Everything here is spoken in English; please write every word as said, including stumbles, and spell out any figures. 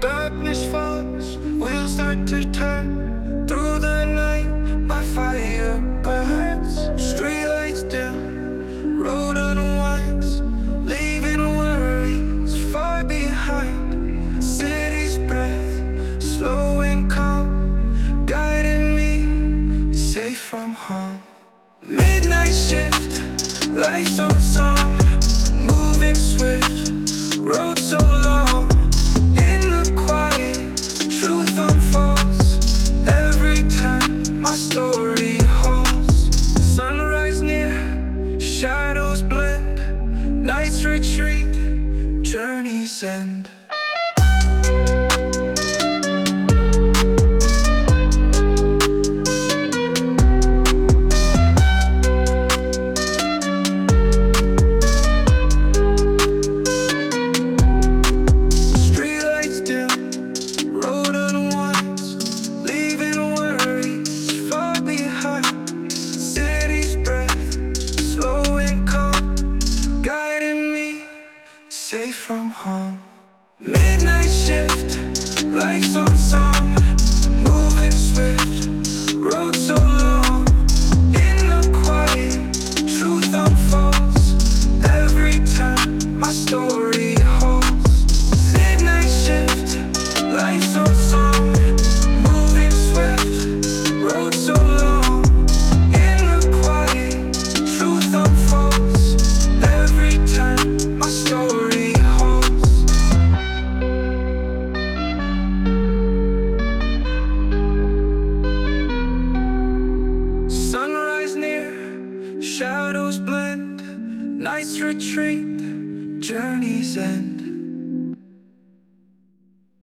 Darkness falls, wheels start to turn. Through the night, my fire burns. Streetlights dim, road unwinds, leaving worries far behind. City's breath, slow and calm, guiding me safe from harm. Midnight shift, lights on song, moving swift, road so long. In the quiet, truth unfolds. Every time my story holds. Sunrise near, shadows blend. Nights retreat, journeys end. Safe from harm. Midnight shift, lights on song, moving swift, road so long. In the quiet, truth unfolds. Every time my story holds. Midnight shift, lights on song, moving swift, road so long. In the quiet, truth unfolds. Every time my story. Shadows blend, nights retreat, journeys end.